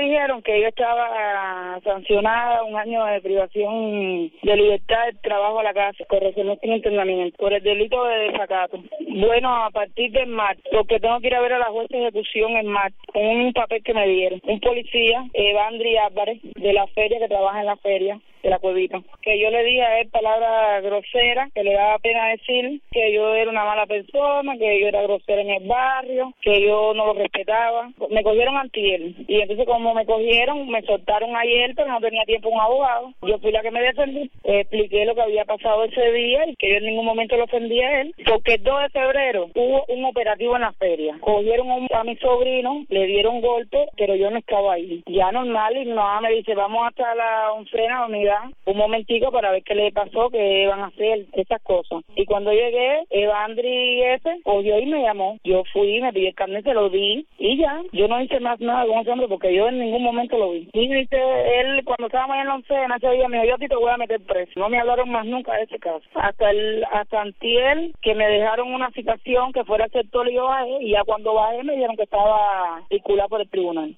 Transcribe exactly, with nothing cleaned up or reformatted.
dijeron que yo estaba sancionada un año de privación de libertad del trabajo a la casa, corrección sin internamiento, por el delito de desacato. Bueno, a partir del martes, porque tengo que ir a ver a la jueza de ejecución en martes, con un papel que me dieron. Un policía, Evandri Álvarez, de la feria, que trabaja en la feria de la Cuevita, que yo le dije a él palabras groseras, que le daba pena decir que yo era una mala persona, que yo era grosera en el barrio, que yo no lo respetaba. Me cogieron antier, y entonces como me cogieron, me soltaron ayer, pero no tenía tiempo un abogado. Yo fui la que me defendí, eh, expliqué lo que había pasado ese día y que yo en ningún momento lo ofendí a él, porque el dos de febrero hubo un operativo en la feria. Cogieron un, a mi sobrino, le dieron golpe, pero yo no estaba ahí. Ya normal, y mi mamá me dice, vamos hasta la oncena unidad un momentico para ver qué le pasó, qué iban a hacer, esas cosas. Y cuando llegué, Evandri ese cogió y me llamó. Yo fui, me pidió el carnet, se lo di y ya. Yo no hice más nada con ese hombre porque yo en ningún momento lo vi. Y dice, él cuando estábamos en la oncena ese día me dijo, yo a ti te voy a meter preso. No me hablaron más nunca de ese caso. Hasta el hasta antier, que me dejaron una citación que fuera a hacer todo y yo bajé, y ya cuando bajé me dijeron que estaba circulada por el tribunal.